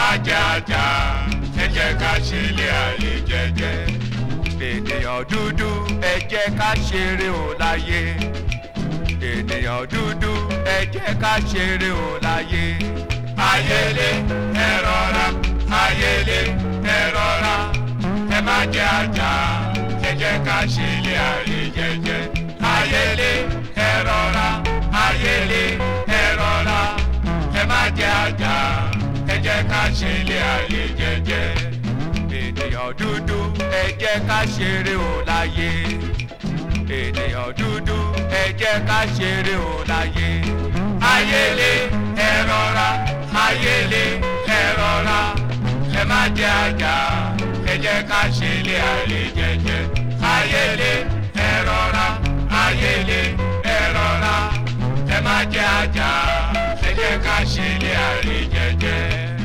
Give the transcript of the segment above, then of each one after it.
má jẹ́ àjà ẹ jẹ́ ká ṣe ilé ayé jẹ́jẹ́. Ènìyàn dúdú ẹ jẹ́ ká ṣeré o láyé. Ènìyàn dúdú ẹ jẹ́ ká ṣeré o láyé. Ayélé ẹ rọra, ayélé ẹ rọra, ẹ má jẹ́ àjà ẹ jẹ́ ká ṣe ilé ayé jẹ́jẹ́. Ayélé ẹ rọra, ayélé ẹ rọra, ẹ má jẹ́ àjà ẹ jẹ́ ká ṣe ilé ayé jẹ́jẹ́. Ènìyàn dúdú ẹ jẹ́ ká ṣeré o láyé. Ènìyàn dúdú ẹ jẹ́ ká ṣeré o láyé. Ayélé ẹ rọra, ayélé ẹ rọra, ẹ má jẹ́ àjà ẹ jẹ́ ká ṣe ilé ayé jẹ́jẹ́. Ayélé ẹ rọra, ayélé ẹ rọra, ẹ má jẹ́ àjà ẹ jẹ́ ká ṣe ilé ayé jẹ́jẹ́.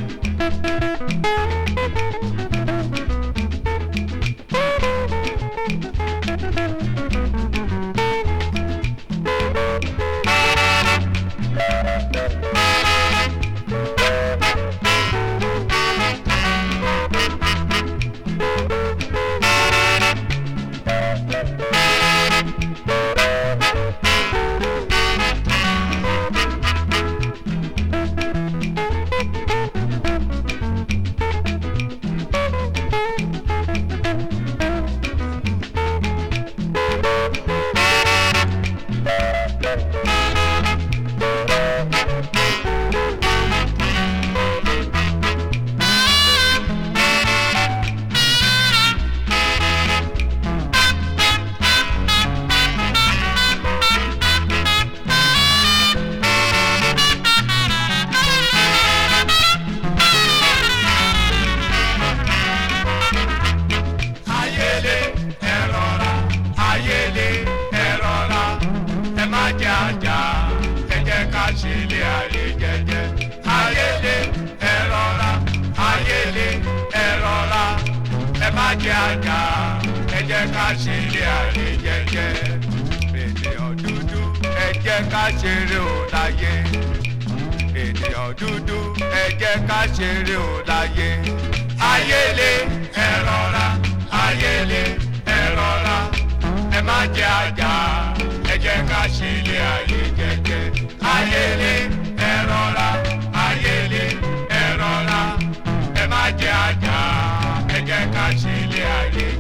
Jẹ́ àjà ẹ jẹ́ ká ṣe ilé ayé jẹ́jẹ́. Ènìyàn dúdú ẹ jẹ́ ká ṣeré o láyé. Ènìyàn dúdú ẹ jẹ́ ká ṣeré o láyé. Ayélé ẹ rọra, ayélé ẹ rọra, ẹ má jẹ́ àjà ẹ jẹ́ ká ṣe ilé ayé jẹ́jẹ́. Ayélé ẹ rọra, ayélé ẹ rọra, ẹ má jẹ́ àjà ẹ jẹ́ ká ṣe ilé ayé